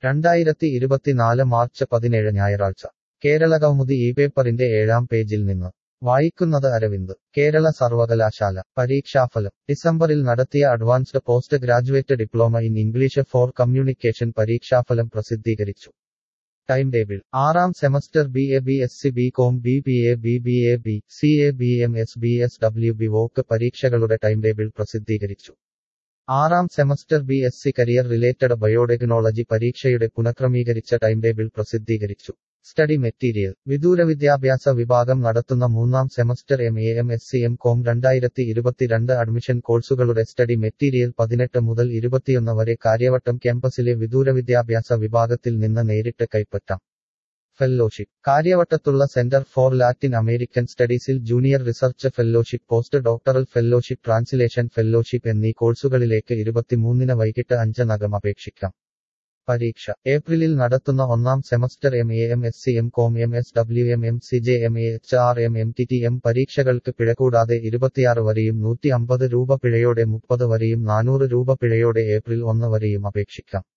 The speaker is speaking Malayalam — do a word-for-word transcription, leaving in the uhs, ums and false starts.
രണ്ടായിരത്തി ഇരുപത്തിനാല് മാർച്ച് പതിനേഴ് ഞായറാഴ്ച കേരളകൗമുദി ഈ പേപ്പറിന്റെ ഏഴാം പേജിൽ നിന്ന് വായിക്കുന്നത് അരവിന്ദ്. കേരള സർവകലാശാല പരീക്ഷാഫലം ഡിസംബറിൽ നടത്തിയ advanced post graduate diploma in English for communication പരീക്ഷാഫലം പ്രസിദ്ധീകരിച്ചു. ടൈം ടേബിൾ ആറാം semester B A B S C B com B B A B B A B C A B M S B S W B voc പരീക്ഷകളുടെ ടൈം ടേബിൾ പ്രസിദ്ധീകരിച്ചു. ആറാം semester B S C career related biotechnology പരീക്ഷയുടെ പുനഃക്രമീകരിച്ച ടൈം ടേബിൾ പ്രസിദ്ധീകരിച്ചു. സ്റ്റഡി മെറ്റീരിയൽ വിദൂര വിദ്യാഭ്യാസ വിഭാഗം നടത്തുന്ന മൂന്നാം semester M A M S C M com രണ്ടായിരത്തി ഇരുപത്തിരണ്ട് അഡ്മിഷൻ കോഴ്സുകളുടെ സ്റ്റഡി മെറ്റീരിയൽ പതിനെട്ട് മുതൽ ഇരുപത്തിയൊന്ന് വരെ കാര്യവട്ടം ക്യാമ്പസിലെ വിദൂര വിദ്യാഭ്യാസ വിഭാഗത്തിൽ നിന്ന് നേരിട്ട് കൈപ്പറ്റാം. ഫെല്ലോഷിപ്പ് കാര്യവട്ടത്തുള്ള സെന്റർ ഫോർ ലാറ്റിൻ അമേരിക്കൻ സ്റ്റഡീസിൽ junior research fellowship, post doctoral fellowship, translation fellowship എന്നീ കോഴ്സുകളിലേക്ക് ഇരുപത്തിമൂന്നിന് വൈകിട്ട് അഞ്ചിനകം അപേക്ഷിക്കാം. പരീക്ഷ ഏപ്രിലിൽ നടത്തുന്ന ഒന്നാം semester M A M S C M com M S W M M C J M A H R M M T T M പരീക്ഷകൾക്ക് പിഴ കൂടാതെ ഇരുപത്തിയാറ് വരെയും നൂറ്റി അമ്പത് രൂപ പിഴയോടെ മുപ്പത് വരെയും നാനൂറ് രൂപ പിഴയോടെ ഏപ്രിൽ ഒന്ന് വരെയും അപേക്ഷിക്കാം.